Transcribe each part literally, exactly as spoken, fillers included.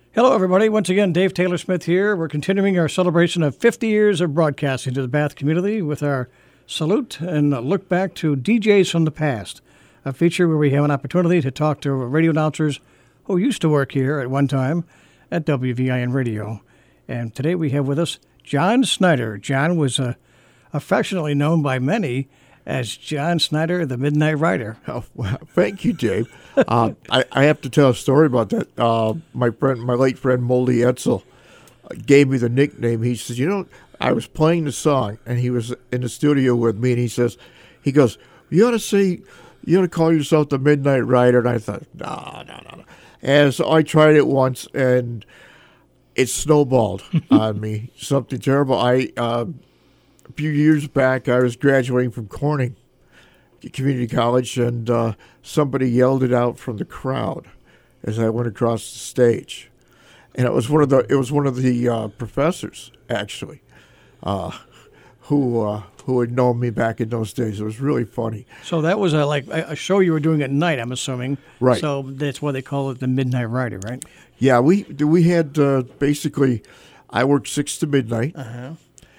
Hello, everybody. Once again, Dave Taylor Smith here. We're continuing our celebration of fifty years of broadcasting to the Bath community with our salute and a look back to D Js from the past, a feature where we have an opportunity to talk to radio announcers who used to work here at one time at W V I N Radio. And today we have with us John Snyder. John was uh, affectionately known by many as John Snyder, the Midnight Rider. Oh, well, thank you, Dave. uh, I, I have to tell a story about that. Uh, my friend, my late friend Moldy Etzel, gave me the nickname. He says, you know, I was playing the song, and he was in the studio with me, and he says, he goes, you ought to say, you ought to call yourself the Midnight Rider. And I thought, no, no, no, no. And so I tried it once, and it snowballed on me. Something terrible. I uh, a few years back, I was graduating from Corning Community College, and uh, somebody yelled it out from the crowd as I went across the stage, and it was one of the it was one of the uh, professors actually, uh, who uh, who had known me back in those days. It was really funny. So that was a, like a show you were doing at night, I'm assuming. Right. So that's why they call it the Midnight Rider, right? Yeah, we we had uh, basically, I worked six to midnight, uh-huh.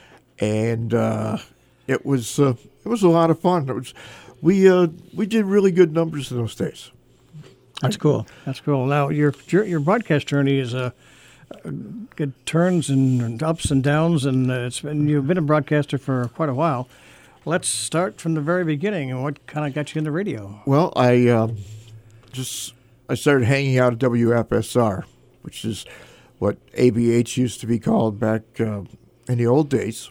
and uh, it was uh, it was a lot of fun. It was. We uh, we did really good numbers in those days. That's cool. That's cool. Now your your, your broadcast journey is a uh, good turns and ups and downs, and uh, it's been you've been a broadcaster for quite a while. Let's start from the very beginning. And what kind of got you into radio? Well, I um, just I started hanging out at W F S R, which is what A B H used to be called back uh, in the old days.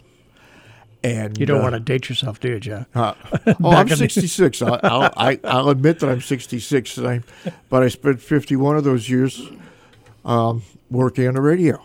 And you don't uh, want to date yourself, do you, John? Uh, oh, I'm sixty-six. I'll, I'll, I, I'll admit that I'm sixty-six, and I, but I spent fifty-one of those years um, working on the radio.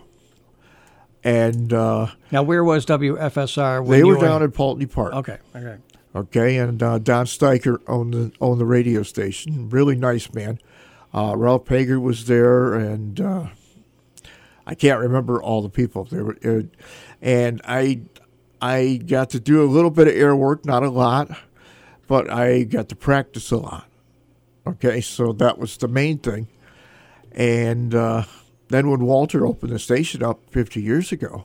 And uh, now, where was W F S R? When they you were were down in Pulteney Park. Okay, okay, okay. And uh, Don Steicher owned the owned the radio station. Really nice man. Uh, Ralph Pager was there, and uh, I can't remember all the people there. Uh, and I. I got to do a little bit of air work, not a lot, but I got to practice a lot. Okay, so that was the main thing. And uh, then when Walter opened the station up fifty years ago,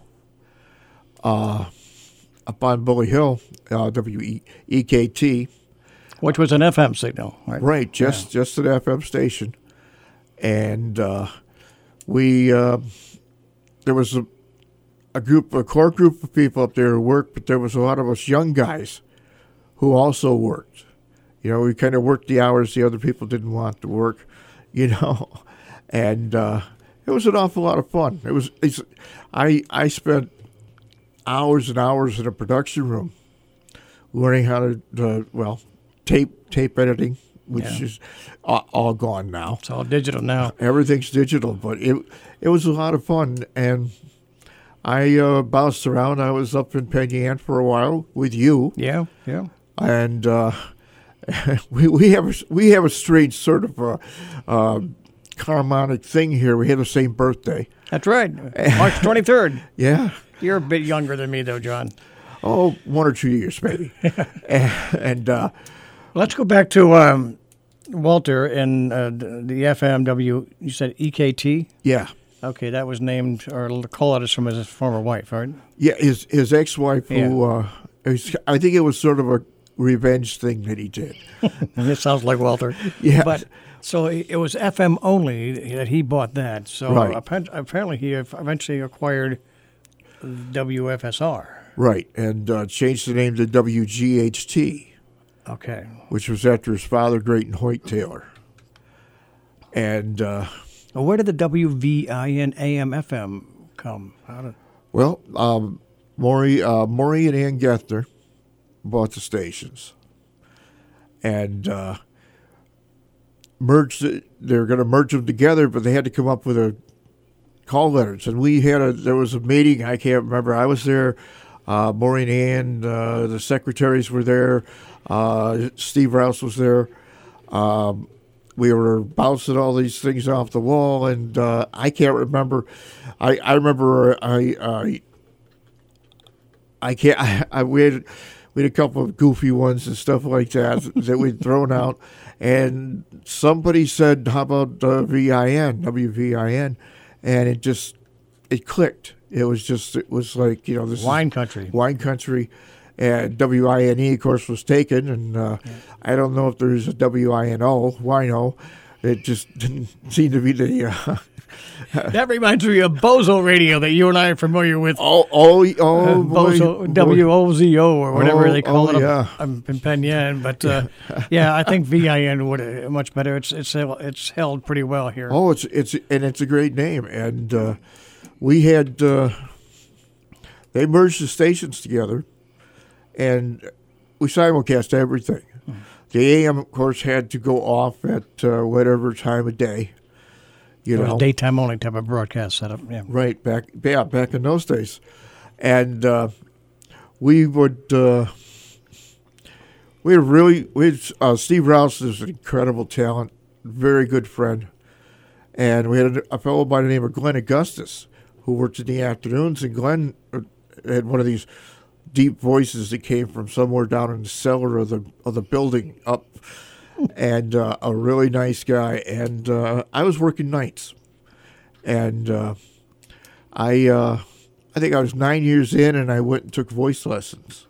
uh, up on Bully Hill, uh, W E K T. Which was an F M signal, right? Right, just, yeah. just an F M station. And uh, we, uh, there was a, a group, a core group of people up there who worked, but there was a lot of us young guys who also worked. You know, we kind of worked the hours the other people didn't want to work, you know, and uh, it was an awful lot of fun. It was, it's, I I spent hours and hours in a production room learning how to, uh, well, tape tape editing, which yeah. is all, all gone now. It's all digital now. Everything's digital, but it it was a lot of fun, and I uh, bounced around. I was up in Penn Yan for a while with you. Yeah, yeah. And uh, we we have a, we have a strange sort of a, uh, harmonic thing here. We had the same birthday. That's right, March twenty-third. Yeah. You're a bit younger than me, though, John. Oh, one or two years, maybe. and and uh, let's go back to um, Walter and uh, the F M W. You said E K T? Yeah. Okay, that was named, or the call-out is from his former wife, right? Yeah, his his ex-wife, yeah. who uh, was, I think it was sort of a revenge thing that he did. It sounds like Walter. Yeah. But so it was F M only that he bought that. So right. apparently he eventually acquired W F S R. Right, and uh, changed the name to W G H T. Okay. Which was after his father, Drayton Hoyt Taylor. And uh, well, where did the W V I N A M F M come? How did... Well, um, Maury, uh, Maury and Ann Gethner bought the stations, and uh, merged. It. They were going to merge them together, but they had to come up with a call letters. And we had a. There was a meeting. I can't remember. I was there. Uh, Maury and Ann, uh, the secretaries were there. Uh, Steve Rouse was there. Um, we were bouncing all these things off the wall, and uh, I can't remember. I, I remember I I I can't. I, I we had we had a couple of goofy ones and stuff like that that we'd thrown out, and somebody said, "How about uh, V I N, W V I N?" and it just it clicked. It was just it was like you know this Wine is country. wine country, and W I N E of course was taken, and uh, yeah. I don't know if there's a W I N O wino. It just didn't seem to be the. Uh, that reminds me of Bozo Radio that you and I are familiar with. Oh, oh, oh, uh, boy, Bozo, boy. W O Z O or whatever oh, they call oh, it. Yeah. I'm in Penn, but uh, yeah, I think V I N would uh, much better. It's it's it's held pretty well here. Oh, it's it's and it's a great name, and uh, we had uh, they merged the stations together, and we simulcast everything. Mm. The A M, of course, had to go off at uh, whatever time of day. You it know, was daytime only type of broadcast setup. Yeah, right back, yeah, back in those days, and uh, we would uh, we had really we had, uh, Steve Rouse is an incredible talent, very good friend, and we had a, a fellow by the name of Glenn Augustus who worked in the afternoons, and Glenn had one of these deep voices that came from somewhere down in the cellar of the of the building up. And uh, a really nice guy, and uh, I was working nights, and uh, I uh, I think I was nine years in, and I went and took voice lessons.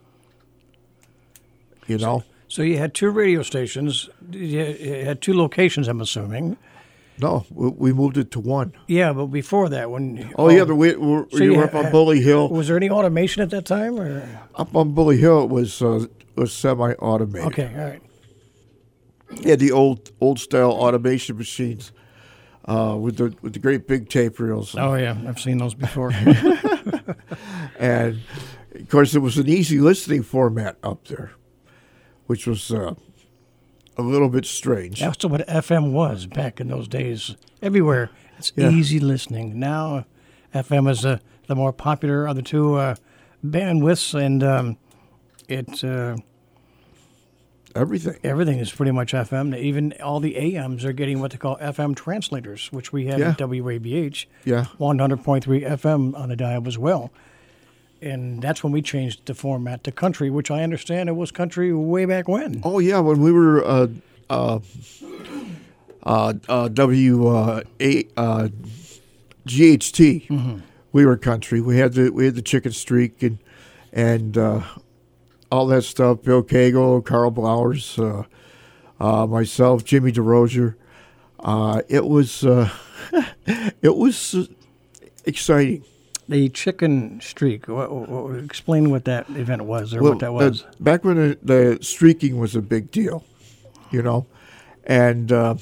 You know. So you had two radio stations. You had two locations, I'm assuming. No, we moved it to one. Yeah, but before that, when oh, oh yeah, the we, we, so you were up on Bully Hill. Was there any automation at that time, or up on Bully Hill? It was uh, was semi-automated. Okay, all right. Yeah, the old old style automation machines uh, with the with the great big tape reels. Oh yeah, I've seen those before. And of course, it was an easy listening format up there, which was uh, a little bit strange. That's what F M was back in those days. Everywhere, it's yeah. easy listening. Now, F M is uh, the more popular of the two uh, bandwidths, and um, it. Uh, Everything. Everything is pretty much F M. Even all the A Ms are getting what they call F M translators, which we have yeah. at W A B H. Yeah. one hundred point three F M on the dial as well. And that's when we changed the format to country, which I understand it was country way back when. Oh, yeah. When we were uh, uh, uh, uh, W uh, A, uh, G H T, mm-hmm. we were country. We had the we had the Chicken Streak and and uh, all that stuff. Bill Cagle, Carl Blowers, uh, uh, myself, Jimmy DeRozier. Uh, it was uh, it was uh, exciting. The Chicken Streak. What, what, explain what that event was, or well, what that was. Uh, back when the, the streaking was a big deal, you know, and uh,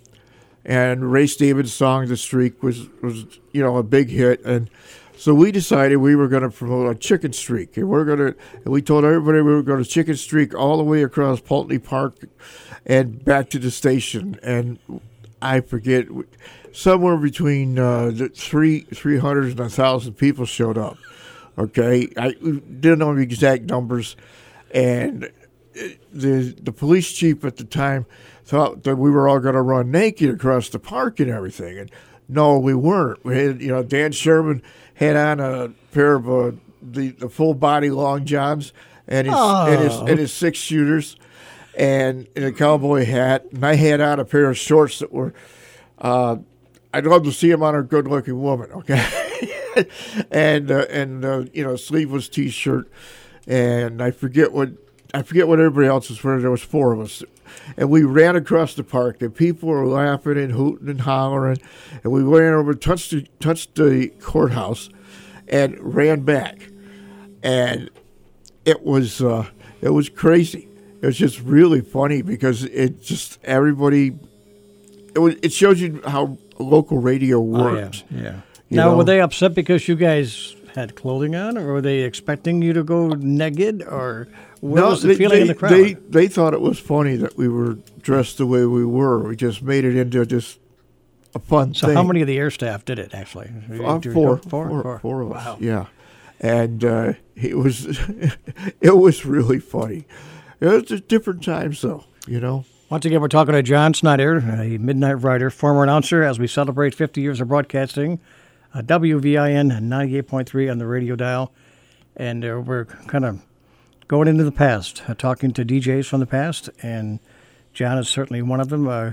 and Ray Stevens' song "The Streak" was was you know a big hit, and so we decided we were going to promote a chicken streak, and we're going to. And we told everybody we were going to chicken streak all the way across Pulteney Park, and back to the station, and I forget. Somewhere between uh, the three three hundred and a thousand people showed up. Okay, I didn't know the exact numbers, and the the police chief at the time thought that we were all going to run naked across the park and everything. And no, we weren't. We had, you know, Dan Sherman had on a pair of uh, the the full body long johns and his oh. and his and his six shooters, and, and a cowboy hat, and I had on a pair of shorts that were. Uh, I'd love to see him on a good-looking woman, okay? and uh, and uh, you know, sleeveless T-shirt, and I forget what I forget what everybody else was wearing. There was four of us, and we ran across the park, and people were laughing and hooting and hollering, and we ran over, touched the, touched the courthouse, and ran back, and it was uh, it was crazy. It was just really funny because it just everybody. It was. It shows you how local radio works. Oh, yeah. yeah. Now, know? were they upset because you guys had clothing on, or were they expecting you to go naked, or what no, was the they, feeling they, in the crowd? They they thought it was funny that we were dressed the way we were. We just made it into just a fun so thing. So, how many of the air staff did it actually? Uh, four, four, four, four, four of us. Wow. Yeah, and uh, it was it was really funny. It was just different times, though. You know. Once again, we're talking to John Snyder, a midnight writer, former announcer, as we celebrate fifty years of broadcasting, uh, W V I N ninety-eight point three on the radio dial. And uh, we're kind of going into the past, uh, talking to D Js from the past, and John is certainly one of them. Uh,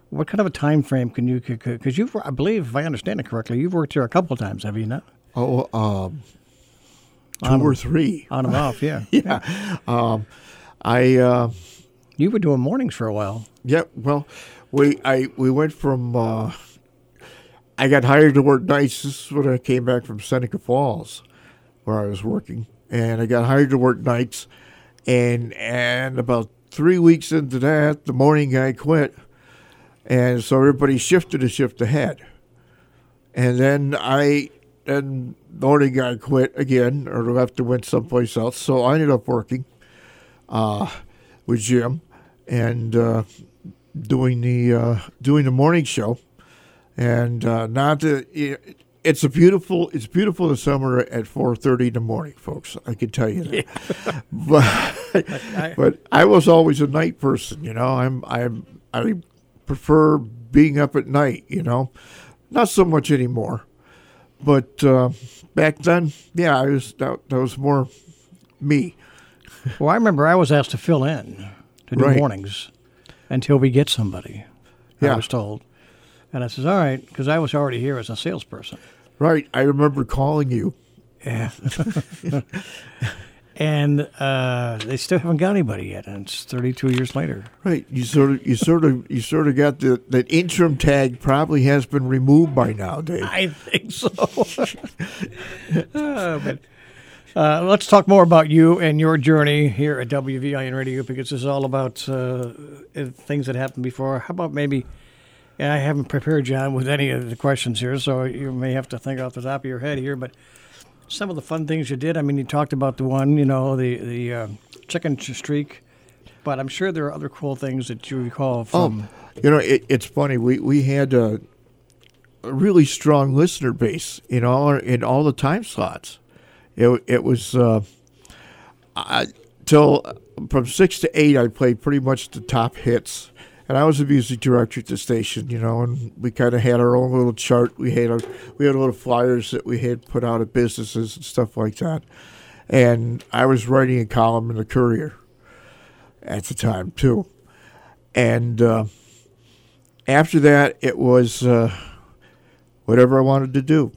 what kind of a time frame can you, because you've, I believe, if I understand it correctly, you've worked here a couple of times, have you not? Oh, um, two On- or three. On and off, yeah. Yeah. Um, I, uh, You were doing mornings for a while. yeah, well, we, I, we went from, uh, I got hired to work nights. This is when I came back from Seneca Falls, where I was working. And I got hired to work nights. And, and about three weeks into that, the morning guy quit. And so everybody shifted a shift ahead. And then I, then the morning guy quit again, or left and went someplace else. So I ended up working uh, with Jim and uh, doing the uh, doing the morning show. And uh, not to, it's a beautiful, it's beautiful in the summer at four thirty in the morning, folks. I can tell you that. Yeah. but, but I was always a night person, you know. I'm I'm I prefer being up at night, you know. Not so much anymore, but uh, back then, yeah, I was that, that was more me. Well, I remember I was asked to fill in to do Right. mornings until we get somebody. I Yeah. was told, and I says, "All right," because I was already here as a salesperson. Right, I remember calling you. Yeah. And uh, they still haven't got anybody yet, and it's thirty-two years later. Right, you sort of, you sort of, you sort of got the that interim tag probably has been removed by now, Dave. I think so. uh, but uh, let's talk more about you and your journey here at W V I N Radio, because it's all about uh, things that happened before. How about maybe? And I haven't prepared John with any of the questions here, so you may have to think off the top of your head here, but. Some of the fun things you did. I mean, you talked about the one, you know, the the uh, chicken streak, but I'm sure there are other cool things that you recall from. Oh, you know, it, it's funny. We we had a, a really strong listener base in all in all the time slots. It it was uh, I, till from six to eight. I played pretty much the top hits. And I was the music director at the station, you know, and we kind of had our own little chart. We had our, we had little flyers that we had put out at businesses and stuff like that. And I was writing a column in the Courier at the time, too. And uh, after that, it was uh, whatever I wanted to do.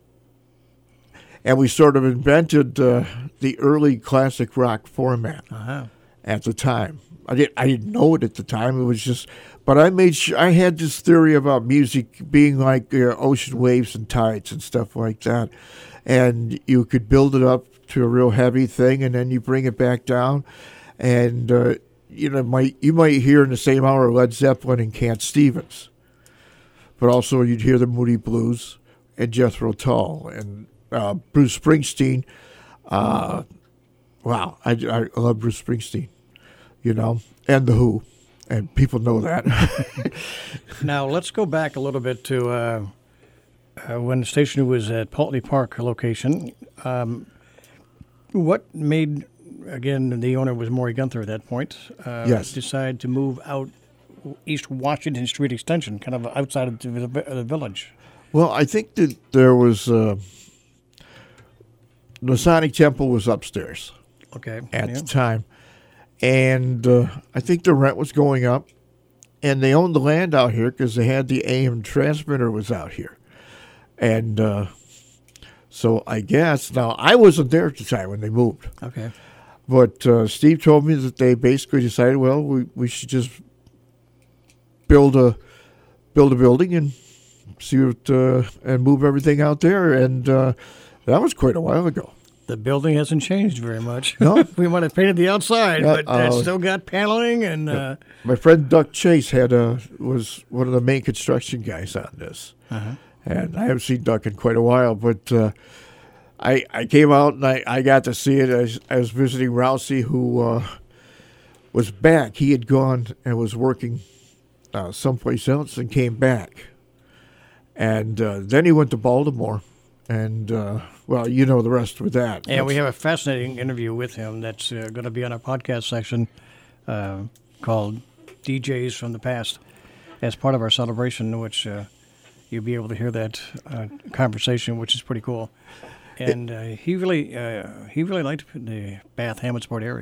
And we sort of invented uh, the early classic rock format Uh-huh. at the time. I didn't. I didn't know it at the time. It was just, but I made sure I had this theory about music being like uh, ocean waves and tides and stuff like that, and you could build it up to a real heavy thing, and then you bring it back down, and uh, you know, might you might hear in the same hour Led Zeppelin and Cat Stevens, but also you'd hear the Moody Blues and Jethro Tull and uh, Bruce Springsteen. Uh, wow, I, I love Bruce Springsteen. You know, and The Who, and people know that. Now, let's go back a little bit to uh, uh, when the station was at Pulteney Park location. Um, what made, again, the owner was Maury Gunther at that point, uh, Yes. decide to move out East Washington Street Extension, kind of outside of the, the village? Well, I think that there was, uh, the Masonic Temple was upstairs Okay. at yeah. the time. And uh, I think the rent was going up, and they owned the land out here because they had the A M transmitter was out here. And uh, so I guess, now I wasn't there at the time when they moved, Okay. but uh, Steve told me that they basically decided, well, we, we should just build a build a building and see what, uh, and move everything out there. And uh, that was quite a while ago. The building hasn't changed very much. No. We might have painted the outside, Yeah, but it's uh, still got paneling and uh, My friend Duck Chase had a was one of the main construction guys on this, uh-huh. and I haven't seen Duck in quite a while. But uh, I I came out and I, I got to see it. as I was visiting Rousey, who uh, was back. He had gone and was working uh, someplace else and came back, and uh, then he went to Baltimore, and. Uh, Well, you know the rest with that. Yeah, we That's- have a fascinating interview with him that's uh, going to be on our podcast section uh, called D Js from the Past as part of our celebration, which uh, you'll be able to hear that uh, conversation, which is pretty cool. And uh, he really uh, he really liked the Bath Hammondsport area.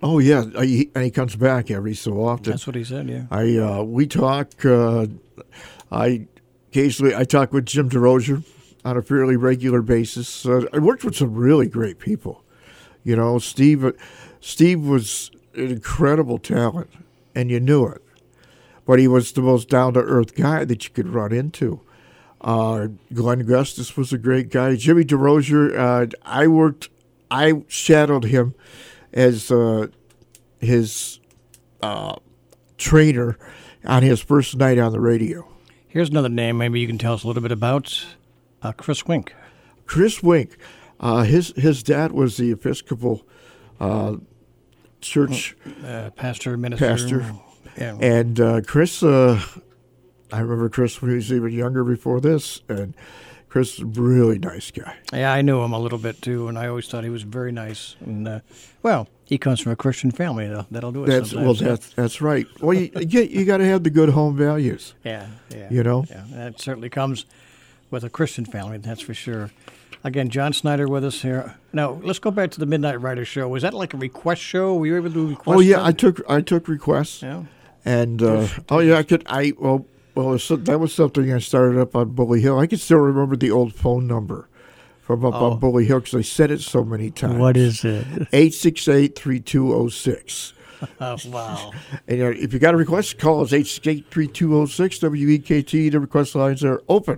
Oh yeah, he, and he comes back every so often. That's what he said. Yeah. I uh, we talk. Uh, I occasionally I talk with Jim DeRozier on a fairly regular basis. Uh, I worked with some really great people. You know, Steve. Steve was an incredible talent, and you knew it. But he was the most down to earth guy that you could run into. Uh, Glenn Gustus was a great guy. Jimmy DeRozier. Uh, I worked. I shadowed him as uh, his uh, trainer on his first night on the radio. Here's another name maybe you can tell us a little bit about, uh, Chris Wink. Chris Wink, uh, his his dad was the Episcopal uh, church uh, pastor, minister. pastor. Yeah. And uh, Chris, uh, I remember Chris when he was even younger before this, and Chris is a really nice guy. Yeah, I knew him a little bit too, and I always thought he was very nice. And uh, well, he comes from a Christian family. That'll, that'll do it. That's sometimes. well, that's that's right. Well, you you, you got to have the good home values. Yeah, yeah. You know, yeah, that certainly comes with a Christian family. That's for sure. Again, John Snyder with us here. Now, let's go back to the Midnight Rider show. Was that like a request show? Were you able to do requests? Oh yeah, then? I took I took requests. Yeah. And uh, oh yeah, I could I well well so that was something I started up on Bully Hill. I can still remember the old phone number from up Oh. on Bully Hill because I said it so many times. What is it? eight six eight, three two zero six. Oh, wow. And you know, if you got a request, call us eight six eight, three two zero six, W E K T. The request lines are open.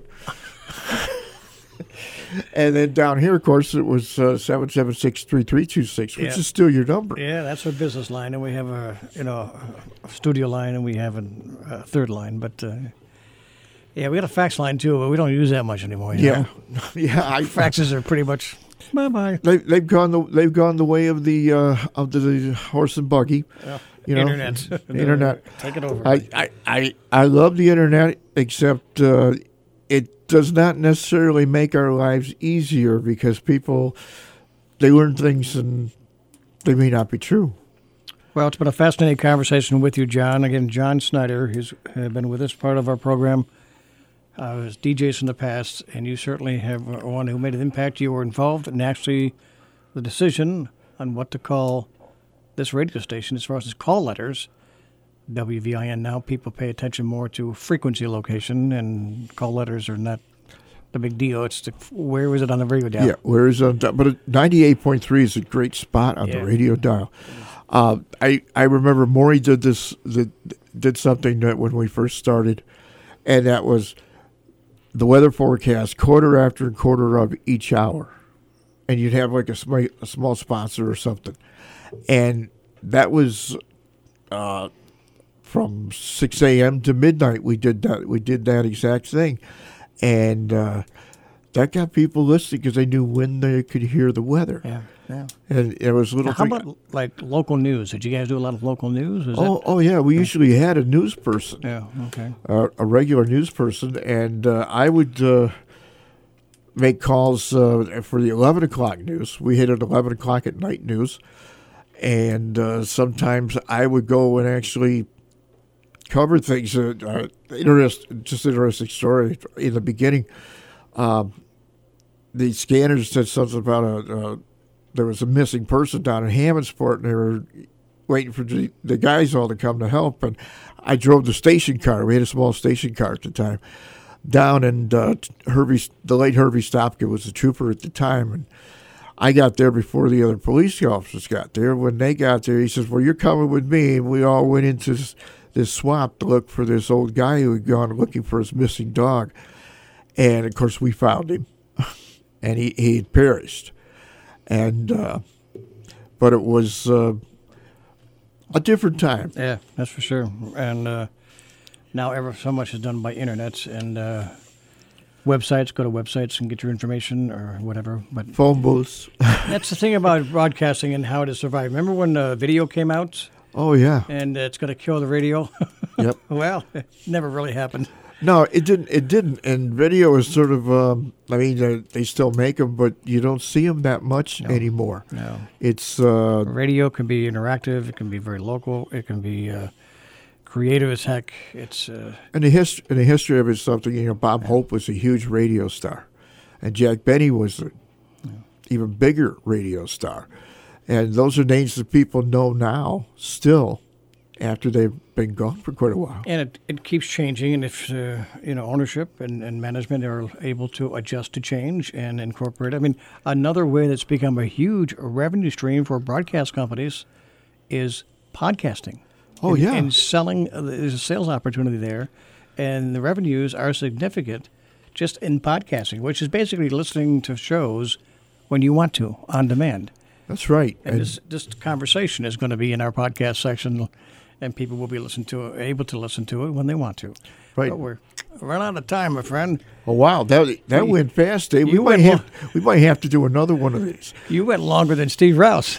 And then down here, of course, it was uh, seven seven six, three three two six, which Yeah. is still your number. Yeah, that's our business line, and we have a you know a studio line, and we have a, a third line. But uh, yeah, we got a fax line too, but we don't use that much anymore. You Yeah. know? Yeah, I, Faxes are pretty much bye bye. They, they've gone the they've gone the way of the uh, of the, the horse and buggy. Yeah. You know, Internet. the internet. Take it over. I, I, I, I love the internet, except uh, it does not necessarily make our lives easier because people they learn things and they may not be true. Well, it's been a fascinating conversation with you, John. Again, John Snyder, who's uh, been with us part of our program. Uh, as D Js in the past, and you certainly have uh, one who made an impact. You were involved in actually the decision on what to call this radio station as far as its call letters. W V I N now, people pay attention more to frequency location, and call letters are not the big deal. It's the, where was it on the radio dial? Yeah, where is it? But ninety-eight point three is a great spot on Yeah. the radio dial. Uh, I I remember Maury did this did, did something that when we first started, and that was the weather forecast quarter after and quarter of each hour, and you'd have like a, sm- a small sponsor or something, and that was uh, from six a.m. to midnight. We did that. We did that exact thing, and uh, that got people listening because they knew when they could hear the weather. Yeah, yeah. And it was little. Now, how thing- about like local news? Did you guys do a lot of local news? Is Oh, oh yeah. We usually had a news person. that, yeah, okay. uh, a regular news person, and uh, I would uh, make calls uh, for the eleven o'clock news. We hit at eleven o'clock at night news, and uh, sometimes I would go and actually cover things. Uh, uh, interest, just interesting story in the beginning. Um, the scanners said something about a uh, there was a missing person down in Hammondsport, and they were waiting for the, the guys all to come to help. And I drove the station car. We had a small station car at the time down, and uh, Herbie, the late Herbie Stopka was the trooper at the time, and I got there before the other police officers got there. When they got there, he says, "Well, you're coming with me," and we all went into this, this swamp to look for this old guy who had gone looking for his missing dog, and of course we found him, and he he had perished, and uh, but it was. Uh, A different time. Yeah, that's for sure. And uh, now ever so much is done by internet and uh, websites. Go to websites and get your information or whatever. But Phone booths. that's the thing about broadcasting and how to survive. Remember when uh, video came out Oh, yeah. and it's going to kill the radio? Yep. Well, it never really happened. No, it didn't. It didn't. And video is sort of, um, I mean, they, they still make them, but you don't see them that much No. anymore. No. It's, uh, Radio can be interactive. It can be very local. It can be uh, creative as heck. It's uh, and the, hist- and the history of it is something, you know, Bob Hope was a huge radio star. And Jack Benny was an even bigger radio star. And those are names that people know now still after they've been gone for quite a while. And it, it keeps changing, and if uh, you know ownership and, and management are able to adjust to change and incorporate. I mean, another way that's become a huge revenue stream for broadcast companies is podcasting. Oh, and, yeah. And selling, uh, there's a sales opportunity there, and the revenues are significant just in podcasting, which is basically listening to shows when you want to, on demand. That's right. And, and this, this conversation is going to be in our podcast section, and people will be listen to it, able to listen to it when they want to. Right. But we're run out of time, my friend. Oh wow, that that You- went fast, Dave. We you might went have we might have to do another one of these. You went longer than Steve Rouse.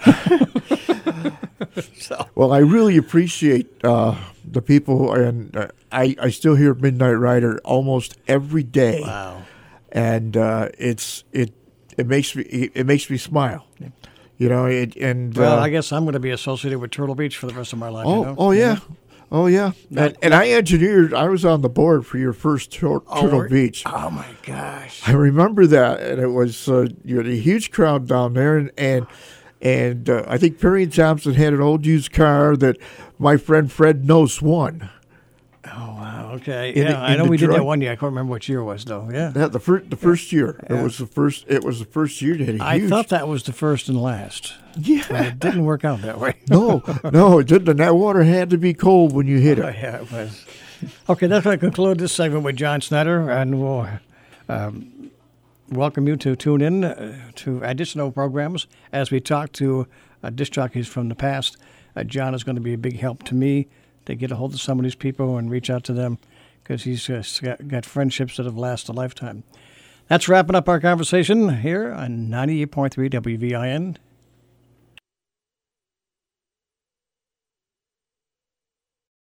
so, Well, I really appreciate uh, the people, and uh, I I still hear Midnight Rider almost every day, wow. and uh, it's it it makes me it makes me smile. You know, it, and Well, uh, I guess I'm going to be associated with Turtle Beach for the rest of my life. oh you know? oh yeah. Oh yeah, and, and I engineered. I was on the board for your first Tur- Turtle were- Beach. Oh my gosh. I remember that, and it was uh, you had a huge crowd down there, and and, and uh, I think Perry and Thompson had an old used car that my friend Fred Nose won. Oh wow. Okay. In yeah, the- I in know we did Detroit. that one year. I can't remember which year it was though. Yeah. That the first the first year. Yeah. It was the first. It was the first year that had a I huge. thought that was the first and last. Yeah. But it didn't work out that way. no, no, it didn't. And that water had to be cold when you hit Oh, it. yeah, it was. Okay, that's going to conclude this segment with John Snyder, and we'll um, welcome you to tune in uh, to additional programs as we talk to uh, disc jockeys from the past. Uh, John is going to be a big help to me to get a hold of some of these people and reach out to them because he's uh, got, got friendships that have lasted a lifetime. That's wrapping up our conversation here on ninety-eight point three W V I N,